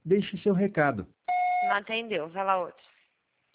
Deixe seu recado. Não atendeu, vai lá outro.